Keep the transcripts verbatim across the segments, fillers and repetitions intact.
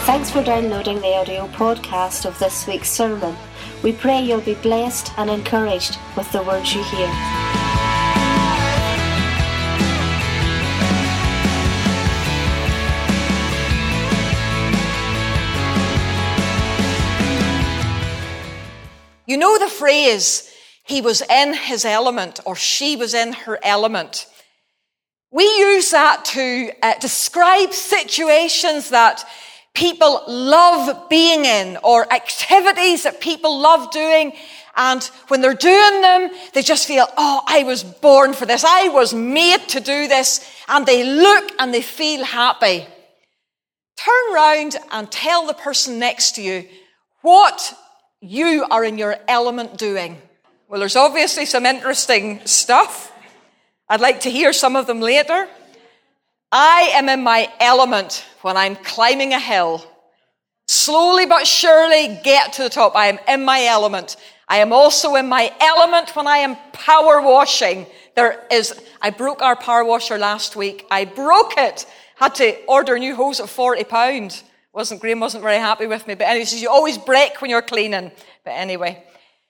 Thanks for downloading the audio podcast of this week's sermon. We pray you'll be blessed and encouraged with the words you hear. You know the phrase, he was in his element, or she was in her element. We use that to uh, describe situations that people love being in, or activities that people love doing, and when they're doing them, they just feel, oh, I was born for this, I was made to do this, and they look and they feel happy. Turn round and tell the person next to you what you are in your element doing. Well, there's obviously some interesting stuff. I'd like to hear some of them later. I am in my element when I'm climbing a hill. Slowly but surely get to the top. I am in my element. I am also in my element when I am power washing. There is, I broke our power washer last week. I broke it. Had to order a new hose at forty pounds. Wasn't, Graham wasn't very happy with me. But anyway, he says, you always break when you're cleaning. But anyway.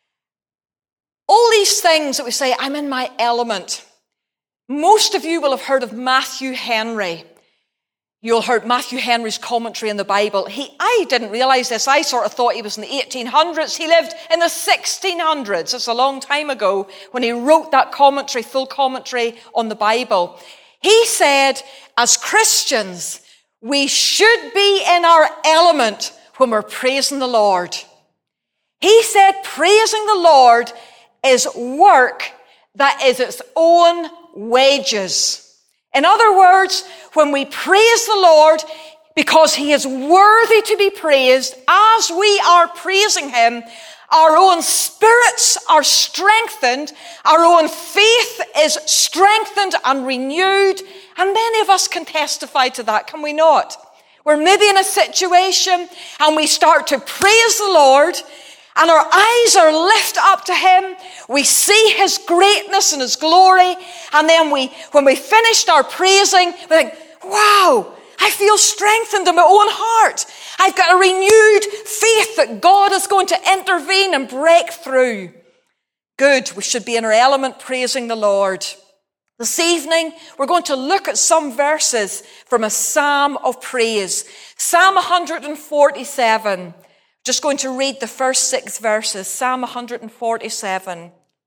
All these things that we say, I'm in my element. Most of you will have heard of Matthew Henry. You'll have heard Matthew Henry's commentary in the Bible. He, I didn't realize this. I sort of thought he was in the eighteen hundreds. He lived in the sixteen hundreds. It's a long time ago when he wrote that commentary, full commentary on the Bible. He said, as Christians, we should be in our element when we're praising the Lord. He said praising the Lord is work that is its own wages. In other words, when we praise the Lord because he is worthy to be praised, as we are praising him, our own spirits are strengthened, our own faith is strengthened and renewed, and many of us can testify to that, can we not? We're maybe in a situation and we start to praise the Lord, and our eyes are lifted up to him. We see his greatness and his glory. And then we, when we finished our praising, we think, wow, I feel strengthened in my own heart. I've got a renewed faith that God is going to intervene and break through. Good. We should be in our element praising the Lord. This evening, we're going to look at some verses from a psalm of praise. Psalm one forty-seven. Just going to read the first six verses. Psalm one forty-seven.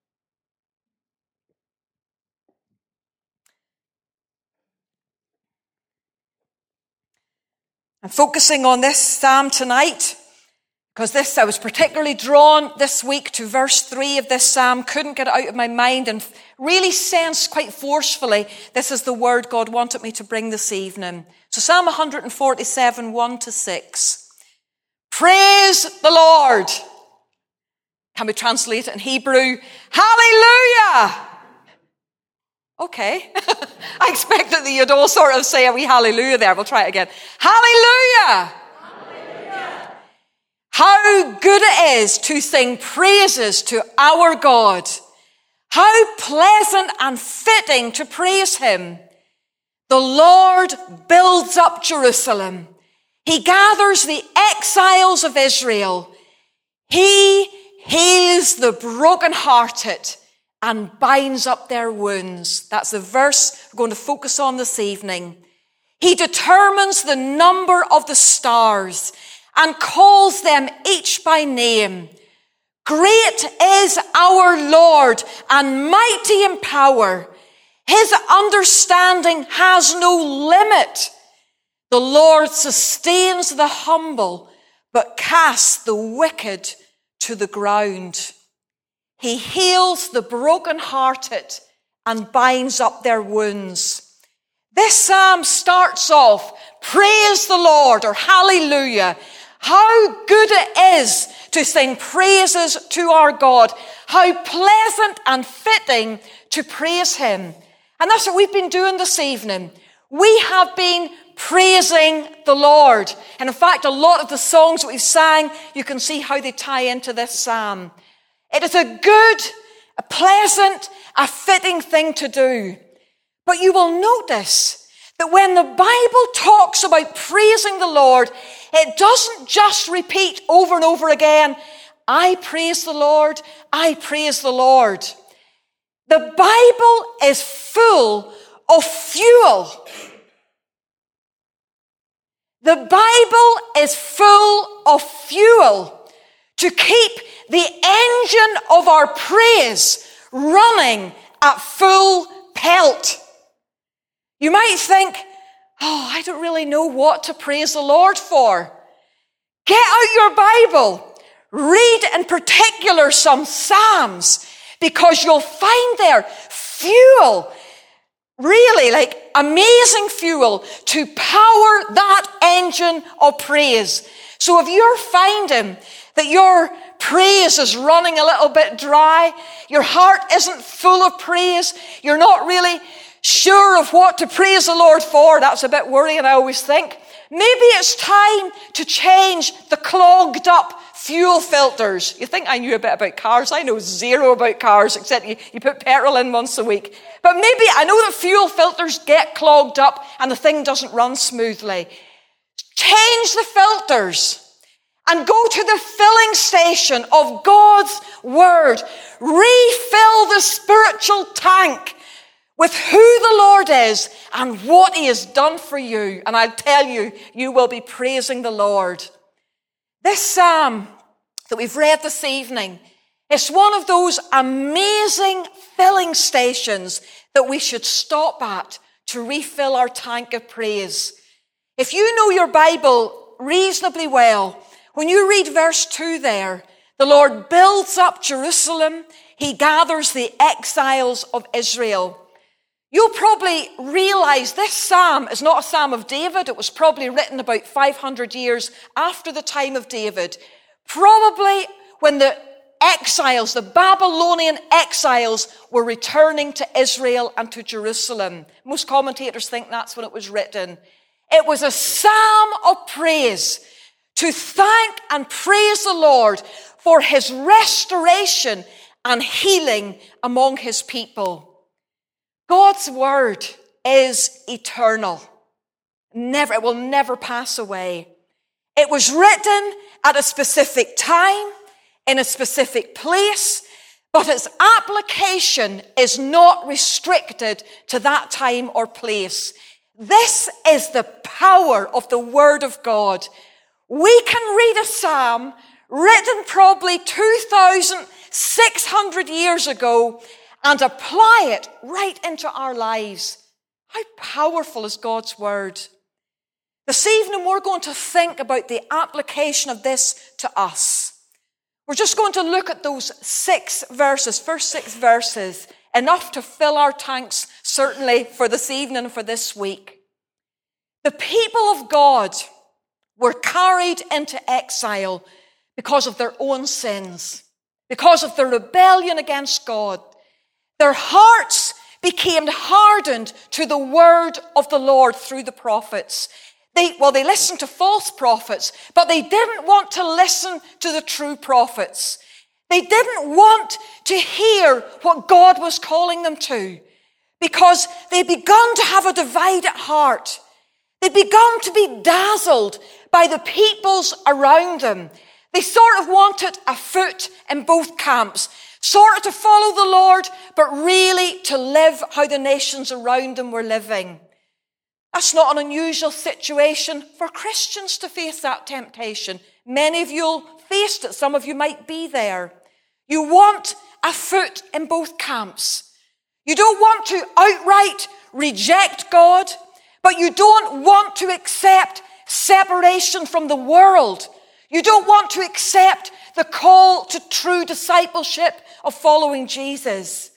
I'm focusing on this psalm tonight because this, I was particularly drawn this week to verse three of this psalm. Couldn't get it out of my mind and really sensed quite forcefully this is the word God wanted me to bring this evening. So Psalm one forty-seven, one to six. Praise the Lord. Can we translate it in Hebrew? Hallelujah. Okay. I expected that you'd all sort of say a wee hallelujah there. We'll try it again. Hallelujah. Hallelujah. How good it is to sing praises to our God. How pleasant and fitting to praise him. The Lord builds up Jerusalem. He gathers the exiles of Israel. He heals the brokenhearted and binds up their wounds. That's the verse we're going to focus on this evening. He determines the number of the stars and calls them each by name. Great is our Lord and mighty in power. His understanding has no limit. The Lord sustains the humble, but casts the wicked to the ground. He heals the brokenhearted and binds up their wounds. This psalm starts off, praise the Lord, or hallelujah. How good it is to sing praises to our God. How pleasant and fitting to praise him. And that's what we've been doing this evening. We have been praising the Lord. And in fact, a lot of the songs that we've sang, you can see how they tie into this psalm. It is a good, a pleasant, a fitting thing to do. But you will notice that when the Bible talks about praising the Lord, It doesn't just repeat over and over again, I praise the Lord, I praise the Lord. The Bible is full of fuel. The Bible is full of fuel to keep the engine of our praise running at full pelt. You might think, oh, I don't really know what to praise the Lord for. Get out your Bible. Read in particular some Psalms, because you'll find there fuel, really like amazing fuel to power that engine of praise. So if you're finding that your praise is running a little bit dry, your heart isn't full of praise, you're not really sure of what to praise the Lord for, that's a bit worrying, I always think. Maybe it's time to change the clogged up fuel filters. You think I knew a bit about cars? I know zero about cars, except you, you put petrol in once a week. But maybe I know that fuel filters get clogged up and the thing doesn't run smoothly. Change the filters and go to the filling station of God's Word. Refill the spiritual tank with who the Lord is and what He has done for you. And I tell you, you will be praising the Lord. This psalm that we've read this evening is one of those amazing filling stations that we should stop at to refill our tank of praise. If you know your Bible reasonably well, when you read verse two there, the Lord builds up Jerusalem. He gathers the exiles of Israel. You'll probably realize this psalm is not a psalm of David. It was probably written about five hundred years after the time of David. Probably when the exiles, the Babylonian exiles, were returning to Israel and to Jerusalem. Most commentators think that's when it was written. It was a psalm of praise to thank and praise the Lord for His restoration and healing among His people. God's word is eternal. Never, it will never pass away. It was written at a specific time, in a specific place, but its application is not restricted to that time or place. This is the power of the Word of God. We can read a psalm written probably two thousand six hundred years ago and apply it right into our lives. How powerful is God's Word? This evening we're going to think about the application of this to us. We're just going to look at those six verses, first six verses, enough to fill our tanks, certainly for this evening and for this week. The people of God were carried into exile because of their own sins, because of their rebellion against God. Their hearts became hardened to the word of the Lord through the prophets. They, well, they listened to false prophets, but they didn't want to listen to the true prophets. They didn't want to hear what God was calling them to, because they'd begun to have a divided heart. They'd begun to be dazzled by the peoples around them. They sort of wanted a foot in both camps, sort of to follow the Lord, but really to live how the nations around them were living. That's not an unusual situation for Christians to face that temptation. Many of you will face it. Some of you might be there. You want a foot in both camps. You don't want to outright reject God, but you don't want to accept separation from the world. You don't want to accept the call to true discipleship of following Jesus.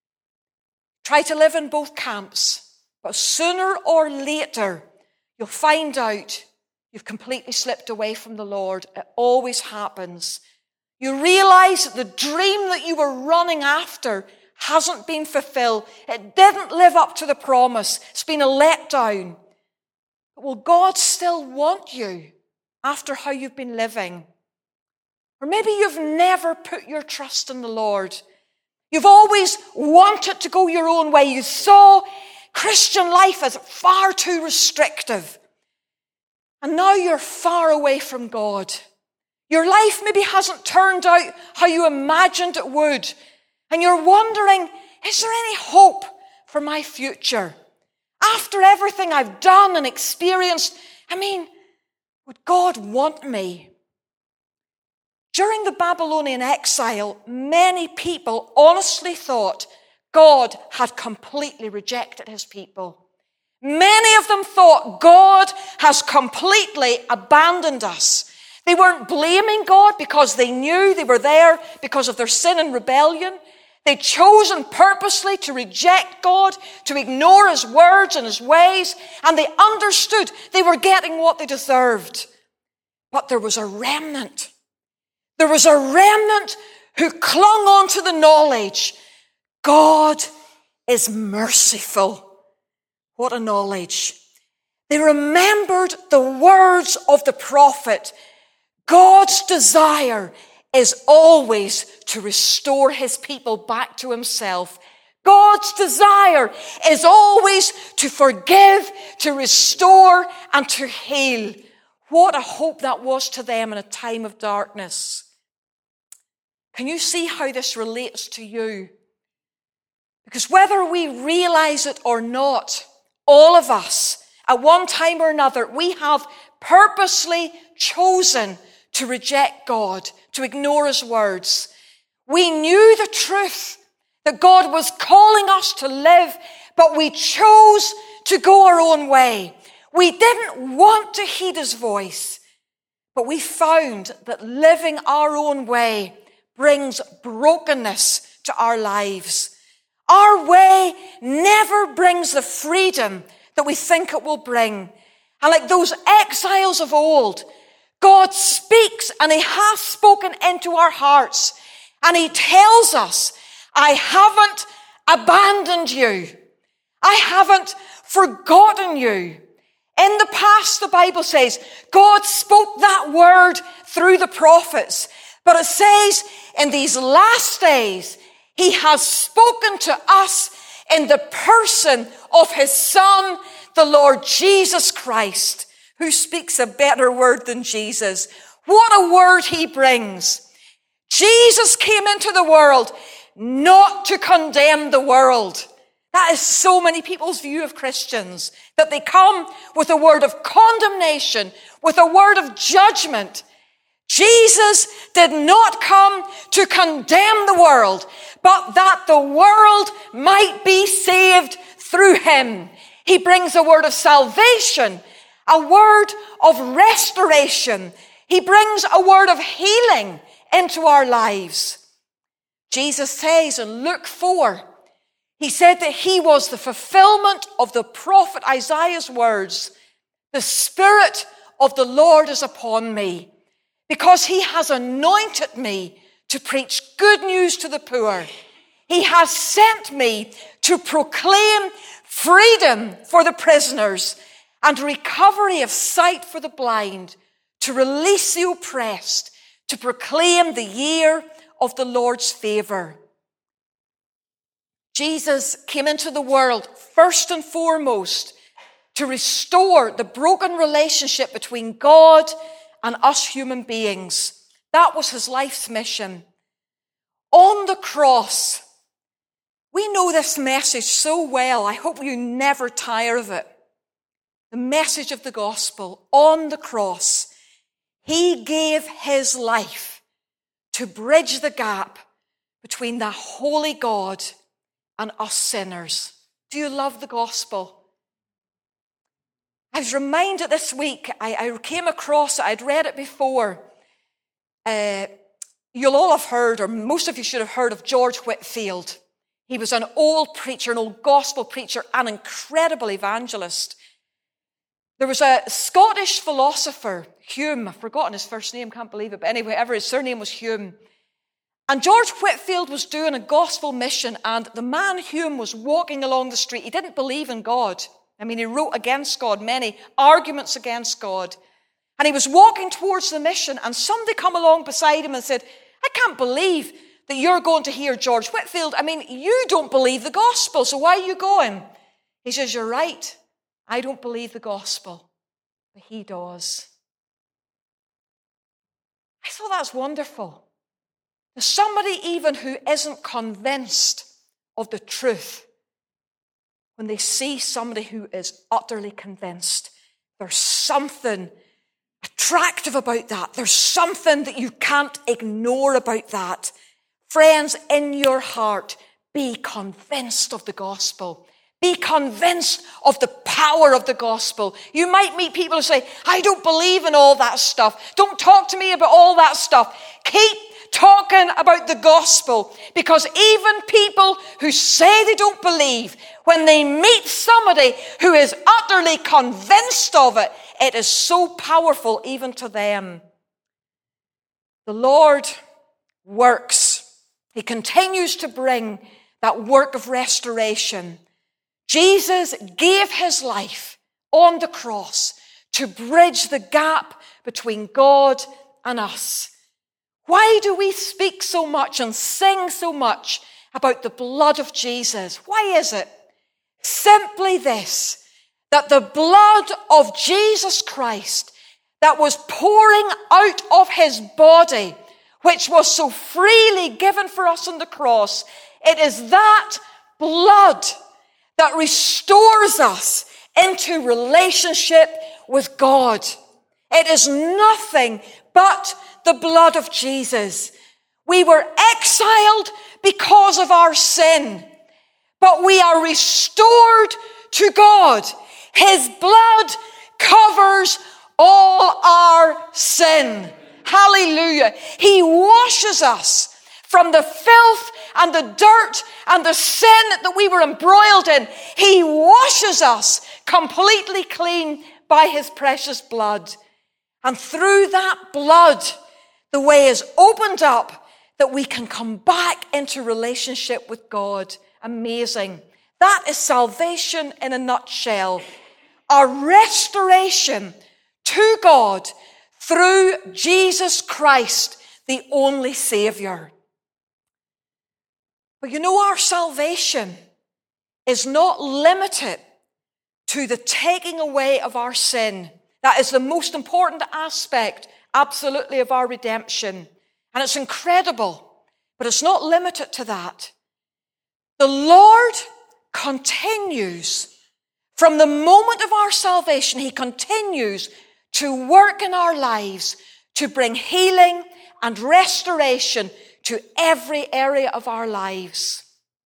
Try to live in both camps. But sooner or later, you'll find out you've completely slipped away from the Lord. It always happens. You realize that the dream that you were running after hasn't been fulfilled. It didn't live up to the promise. It's been a letdown. But will God still want you after how you've been living? Or maybe you've never put your trust in the Lord. You've always wanted to go your own way. You saw Christian life is far too restrictive. And now you're far away from God. Your life maybe hasn't turned out how you imagined it would. And you're wondering, is there any hope for my future? After everything I've done and experienced, I mean, would God want me? During the Babylonian exile, many people honestly thought God had completely rejected his people. Many of them thought God has completely abandoned us. They weren't blaming God because they knew they were there because of their sin and rebellion. They'd chosen purposely to reject God, to ignore his words and his ways, and they understood they were getting what they deserved. But there was a remnant. There was a remnant who clung on to the knowledge God is merciful. What a knowledge. They remembered the words of the prophet. God's desire is always to restore his people back to himself. God's desire is always to forgive, to restore, and to heal. What a hope that was to them in a time of darkness. Can you see how this relates to you? Because whether we realize it or not, all of us, at one time or another, we have purposely chosen to reject God, to ignore his words. We knew the truth that God was calling us to live, but we chose to go our own way. We didn't want to heed his voice, but we found that living our own way brings brokenness to our lives. Our way never brings the freedom that we think it will bring. And like those exiles of old, God speaks, and he has spoken into our hearts. And he tells us, I haven't abandoned you. I haven't forgotten you. In the past, the Bible says, God spoke that word through the prophets. But it says, in these last days, he has spoken to us in the person of his Son, the Lord Jesus Christ, who speaks a better word than Jesus. What a word he brings. Jesus came into the world not to condemn the world. That is so many people's view of Christians, that they come with a word of condemnation, with a word of judgment. Jesus did not come to condemn the world, but that the world might be saved through him. He brings a word of salvation, a word of restoration. He brings a word of healing into our lives. Jesus says in Luke four, he said that he was the fulfillment of the prophet Isaiah's words. The Spirit of the Lord is upon me, because he has anointed me to preach good news to the poor. He has sent me to proclaim freedom for the prisoners and recovery of sight for the blind, to release the oppressed, to proclaim the year of the Lord's favor. Jesus came into the world first and foremost to restore the broken relationship between God and us human beings. That was his life's mission. On the cross, we know this message so well. I hope you never tire of it. The message of the gospel. On the cross, he gave his life to bridge the gap between the holy God and us sinners. Do you love the gospel? I was reminded this week, I, I came across it, I'd read it before. Uh, you'll all have heard, or most of you should have heard of George Whitefield. He was an old preacher, an old gospel preacher, an incredible evangelist. There was a Scottish philosopher, Hume, I've forgotten his first name, can't believe it, but anyway, ever his surname was Hume. And George Whitefield was doing a gospel mission, and the man Hume was walking along the street. He didn't believe in God. I mean, he wrote against God, many arguments against God. And he was walking towards the mission, and somebody come along beside him and said, I can't believe that you're going to hear George Whitefield. I mean, you don't believe the gospel, so why are you going? He says, you're right. I don't believe the gospel, but he does. I thought that's wonderful. There's somebody even who isn't convinced of the truth, when they see somebody who is utterly convinced, there's something attractive about that. There's something that you can't ignore about that. Friends, in your heart, be convinced of the gospel. Be convinced of the power of the gospel. You might meet people who say, I don't believe in all that stuff. Don't talk to me about all that stuff. Keep talking about the gospel, because even people who say they don't believe, when they meet somebody who is utterly convinced of it, it is so powerful even to them. The Lord works. He continues to bring that work of restoration. Jesus gave his life on the cross to bridge the gap between God and us. Why do we speak so much and sing so much about the blood of Jesus? Why is it? Simply this, that the blood of Jesus Christ that was pouring out of his body, which was so freely given for us on the cross, it is that blood that restores us into relationship with God. It is nothing but the blood of Jesus. We were exiled because of our sin, but we are restored to God. His blood covers all our sin. Hallelujah. He washes us from the filth and the dirt and the sin that we were embroiled in. He washes us completely clean by his precious blood. And through that blood, the way is opened up that we can come back into relationship with God. Amazing. That is salvation in a nutshell. Our restoration to God through Jesus Christ, the only Savior. But you know, our salvation is not limited to the taking away of our sin. That is the most important aspect, absolutely, of our redemption. And it's incredible, but it's not limited to that. The Lord continues, from the moment of our salvation, he continues to work in our lives to bring healing and restoration to every area of our lives.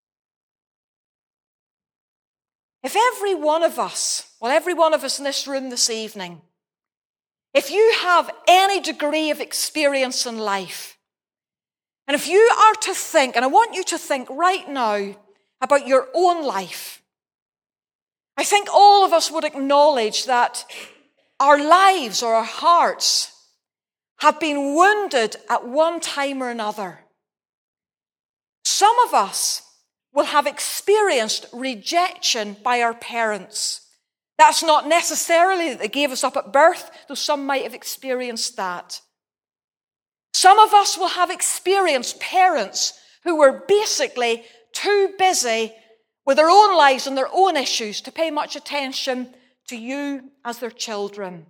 If every one of us, well, every one of us in this room this evening, if you have any degree of experience in life, and if you are to think, and I want you to think right now about your own life, I think all of us would acknowledge that our lives or our hearts have been wounded at one time or another. Some of us will have experienced rejection by our parents. That's not necessarily that they gave us up at birth, though some might have experienced that. Some of us will have experienced parents who were basically too busy with their own lives and their own issues to pay much attention to you as their children.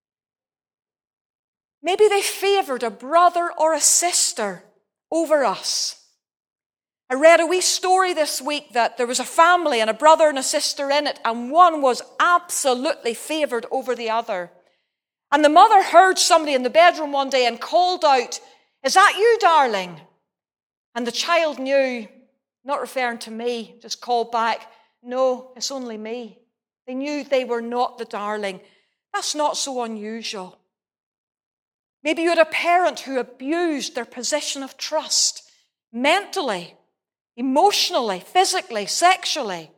Maybe they favored a brother or a sister over us. I read a wee story this week that there was a family and a brother and a sister in it, and one was absolutely favored over the other. And the mother heard somebody in the bedroom one day and called out, "Is that you, darling?" And the child knew, not referring to me, just called back, "No, it's only me." They knew they were not the darling. That's not so unusual. Maybe you had a parent who abused their position of trust, mentally, emotionally, physically, sexually.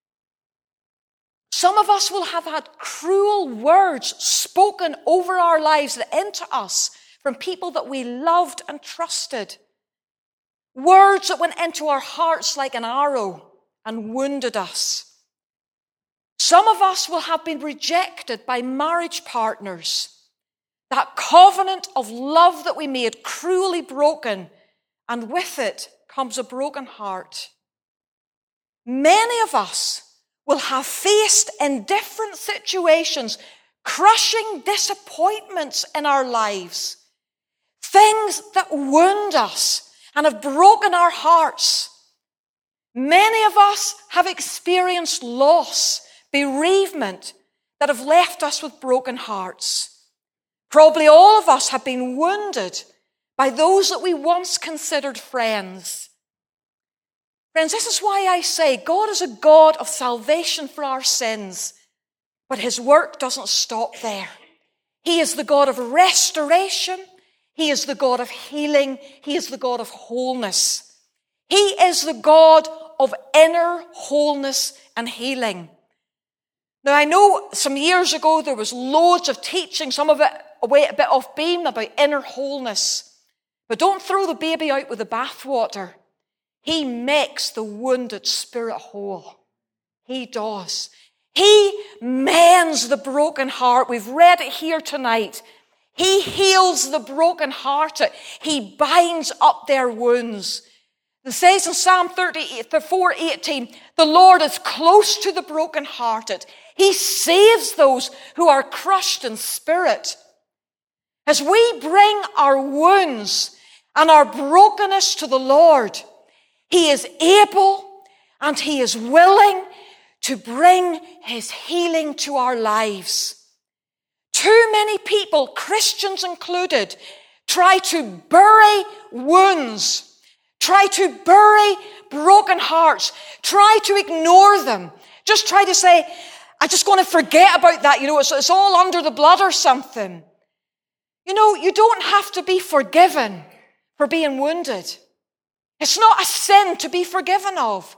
Some of us will have had cruel words spoken over our lives and into us from people that we loved and trusted. Words that went into our hearts like an arrow and wounded us. Some of us will have been rejected by marriage partners. That covenant of love that we made cruelly broken, and with it comes a broken heart. Many of us will have faced in different situations crushing disappointments in our lives, things that wound us and have broken our hearts. Many of us have experienced loss, bereavement that have left us with broken hearts. Probably all of us have been wounded by those that we once considered friends. Friends, this is why I say God is a God of salvation for our sins, but his work doesn't stop there. He is the God of restoration. He is the God of healing. He is the God of wholeness. He is the God of inner wholeness and healing. Now, I know some years ago there was loads of teaching, some of it away a bit off beam, about inner wholeness. But don't throw the baby out with the bathwater. He makes the wounded spirit whole. He does. He mends the broken heart. We've read it here tonight. He heals the brokenhearted. He binds up their wounds. It says in Psalm thirty-four eighteen, the Lord is close to the brokenhearted. He saves those who are crushed in spirit. As we bring our wounds and our brokenness to the Lord, he is able and he is willing to bring his healing to our lives. Too many people, Christians included, try to bury wounds, try to bury broken hearts, try to ignore them, just try to say, I'm just going to forget about that, you know, it's, it's all under the blood or something. You know, you don't have to be forgiven for being wounded. It's not a sin to be forgiven of.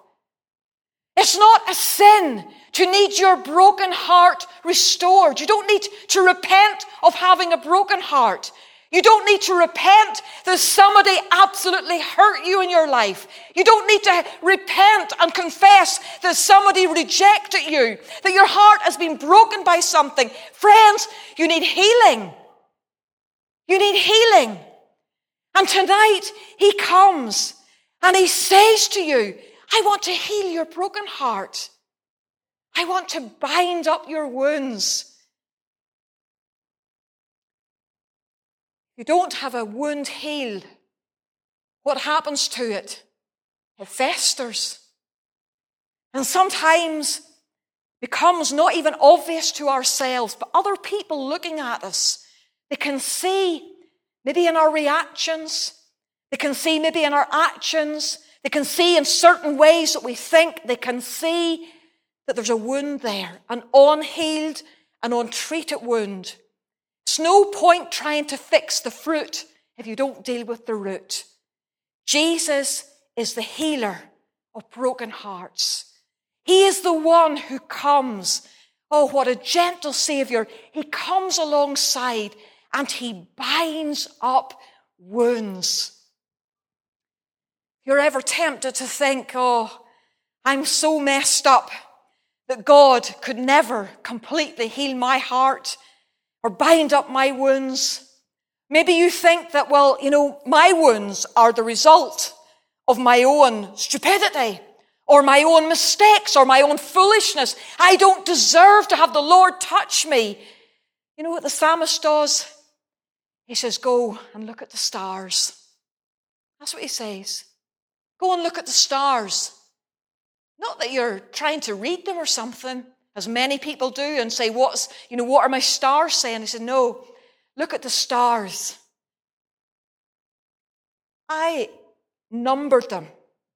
It's not a sin to need your broken heart restored. You don't need to repent of having a broken heart. You don't need to repent that somebody absolutely hurt you in your life. You don't need to repent and confess that somebody rejected you, that your heart has been broken by something. Friends, you need healing. You need healing. And tonight, he comes and he says to you, I want to heal your broken heart. I want to bind up your wounds. If you don't have a wound healed, what happens to it? It festers. And sometimes becomes not even obvious to ourselves, but other people looking at us, they can see maybe in our reactions, they can see maybe in our actions, they can see in certain ways that we think, they can see that there's a wound there, an unhealed and untreated wound. It's no point trying to fix the fruit if you don't deal with the root. Jesus is the healer of broken hearts. He is the one who comes. Oh, what a gentle Savior. He comes alongside and he binds up wounds. If you're ever tempted to think, oh, I'm so messed up that God could never completely heal my heart or bind up my wounds. Maybe you think that, well, you know, my wounds are the result of my own stupidity or my own mistakes or my own foolishness. I don't deserve to have the Lord touch me. You know what the psalmist does? He says, go and look at the stars. That's what he says. Go and look at the stars. Not that you're trying to read them or something, as many people do, and say, "What's, you know, what are my stars saying?" He said, no, look at the stars. I numbered them.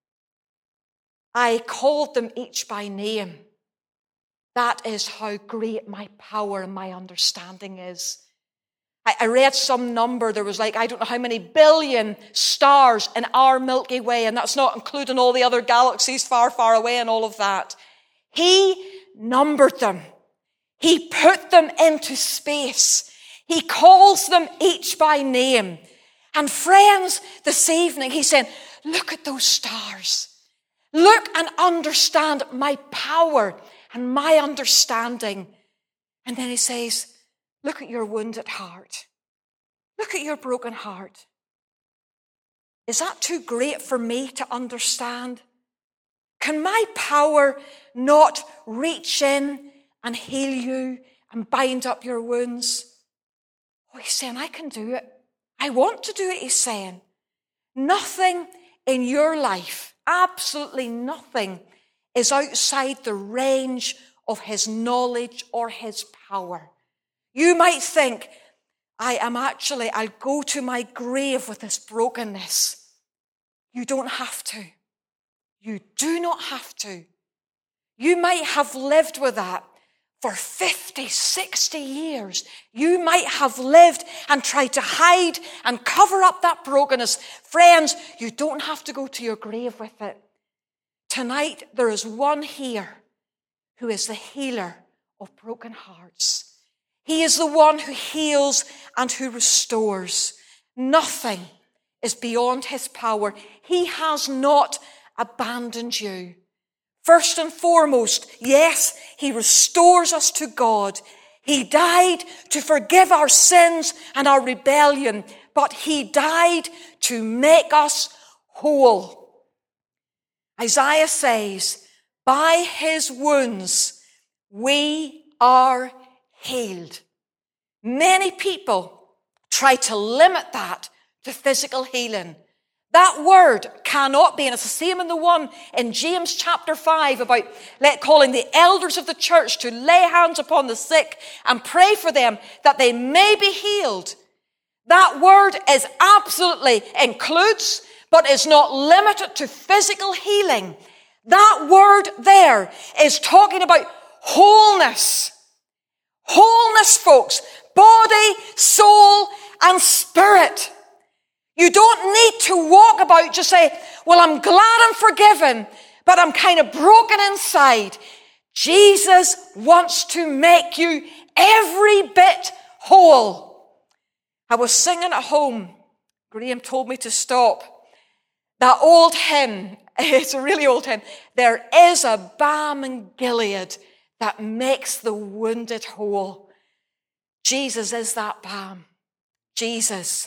I called them each by name. That is how great my power and my understanding is. I, I read some number, there was like, I don't know how many billion stars in our Milky Way, and that's not including all the other galaxies far, far away and all of that. He numbered them. He put them into space. He calls them each by name. And friends, this evening, he's saying, look at those stars. Look and understand my power and my understanding. And then he says, look at your wounded heart. Look at your broken heart. Is that too great for me to understand? Can my power not reach in and heal you and bind up your wounds. Oh, he's saying, I can do it. I want to do it, he's saying. Nothing in your life, absolutely nothing, is outside the range of his knowledge or his power. You might think, I am actually, I'll go to my grave with this brokenness. You don't have to. You do not have to. You might have lived with that for fifty, sixty years. You might have lived and tried to hide and cover up that brokenness. Friends, you don't have to go to your grave with it. Tonight, there is one here who is the healer of broken hearts. He is the one who heals and who restores. Nothing is beyond his power. He has not abandoned you. First and foremost, yes, he restores us to God. He died to forgive our sins and our rebellion, but he died to make us whole. Isaiah says, by his wounds we are healed. Many people try to limit that to physical healing. That word cannot be, and it's the same in the one in James chapter five about let calling the elders of the church to lay hands upon the sick and pray for them that they may be healed. That word is absolutely includes, but is not limited to physical healing. That word there is talking about wholeness. Wholeness, folks. Body, soul, and spirit. You don't need to walk about just say, well, I'm glad I'm forgiven, but I'm kind of broken inside. Jesus wants to make you every bit whole. I was singing at home. Graham told me to stop. That old hymn, it's a really old hymn. There is a balm in Gilead that makes the wounded whole. Jesus is that balm. Jesus.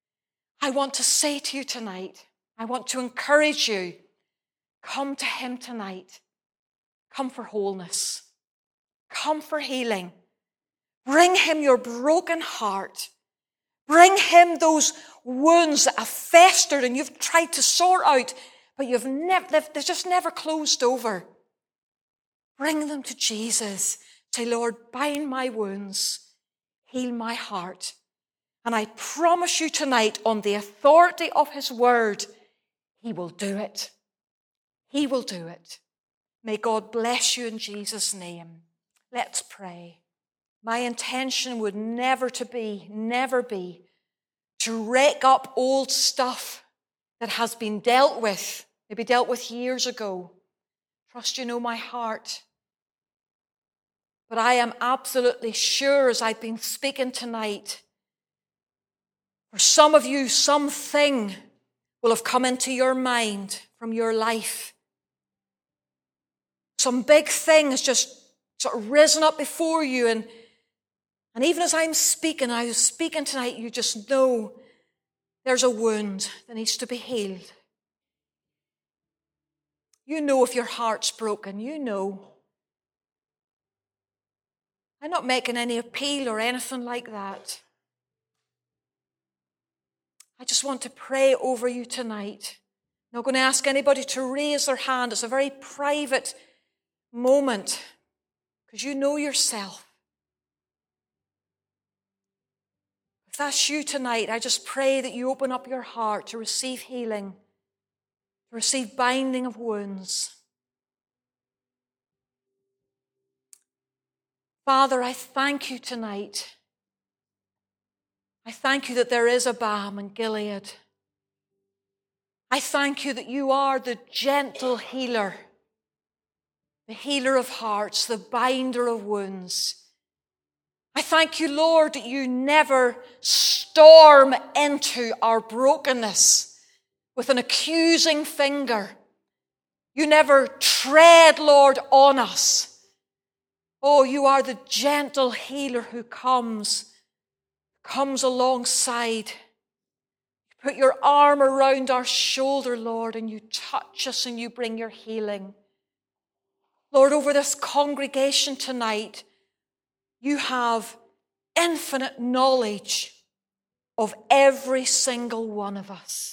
I want to say to you tonight, I want to encourage you, come to him tonight. Come for wholeness. Come for healing. Bring him your broken heart. Bring him those wounds that have festered and you've tried to sort out, but you've never, they've, they've just never closed over. Bring them to Jesus. Say, Lord, bind my wounds, heal my heart. And I promise you tonight, on the authority of his word, he will do it. He will do it. May God bless you in Jesus' name. Let's pray. My intention would never to be, never be, to rake up old stuff that has been dealt with, maybe dealt with years ago. Trust you know my heart. But I am absolutely sure, as I've been speaking tonight, for some of you, something will have come into your mind from your life. Some big thing has just sort of risen up before you. And, and even as I'm speaking, I was speaking tonight, you just know there's a wound that needs to be healed. You know if your heart's broken. You know. I'm not making any appeal or anything like that. I just want to pray over you tonight. I'm not going to ask anybody to raise their hand. It's a very private moment because you know yourself. If that's you tonight, I just pray that you open up your heart to receive healing, to receive binding of wounds. Father, I thank you tonight. I thank you that there is a balm in Gilead. I thank you that you are the gentle healer, the healer of hearts, the binder of wounds. I thank you, Lord, that you never storm into our brokenness with an accusing finger. You never tread, Lord, on us. Oh, you are the gentle healer who comes comes alongside. You put your arm around our shoulder, Lord, and you touch us and you bring your healing. Lord, over this congregation tonight, you have infinite knowledge of every single one of us.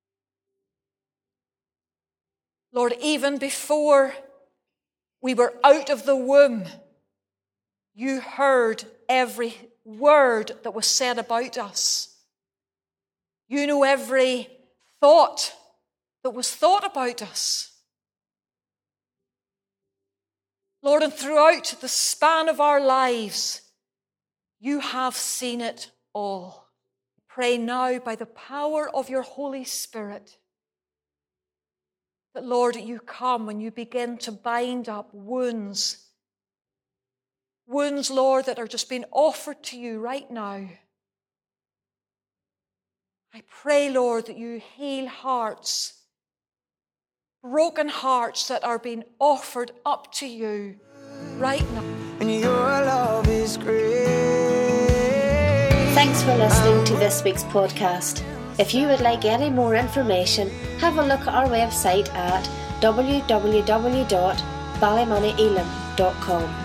Lord, even before we were out of the womb, you heard every word that was said about us. You know every thought that was thought about us. Lord, and throughout the span of our lives, you have seen it all. Pray now by the power of your Holy Spirit that, Lord, you come and you begin to bind up wounds. Wounds, Lord, that are just being offered to you right now. I pray, Lord, that you heal hearts, broken hearts that are being offered up to you right now. And your love is great. Thanks for listening to this week's podcast. If you would like any more information, have a look at our website at w w w dot ballymoney elim dot com.